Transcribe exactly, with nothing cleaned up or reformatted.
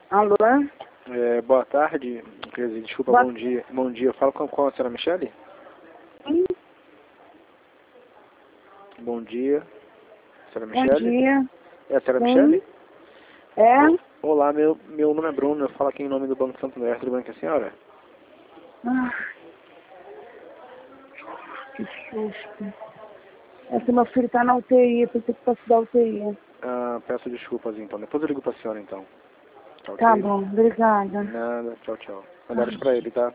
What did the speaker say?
Alô? É, boa tarde, quer dizer, desculpa, Boa... bom dia. Bom dia, eu falo com, com a senhora Michele? Sim. Bom dia, senhora Bom Michele? dia. É a senhora Sim. Michele? É? Olá, meu, meu nome é Bruno, eu falo aqui em nome do Banco Santander, tudo bem com a senhora? Ah, que susto. É que meu filho tá na U T I, eu pensei que fosse da U T I. Ah, peço desculpas então, depois eu ligo pra senhora então. Tá Tá ok? bom, obrigada. Nada, tchau, tchau. Mandaram Ai. pra ele, tá?